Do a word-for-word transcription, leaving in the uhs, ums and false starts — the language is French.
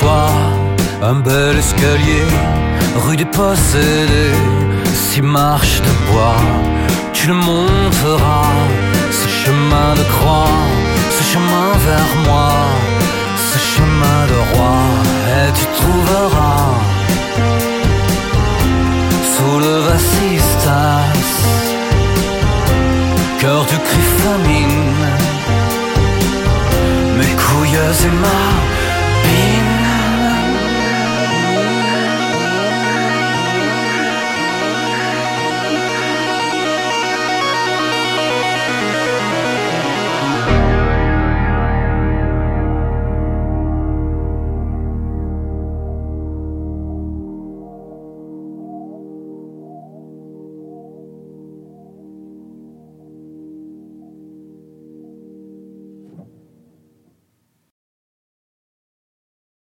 toi un bel escalier, rue des Possédés, six marches de bois. Tu le monteras, ce chemin de croix, ce chemin vers moi, ce chemin de roi. Et tu trouveras sous le vasistas, cœur de cri famine, mes couilles et ma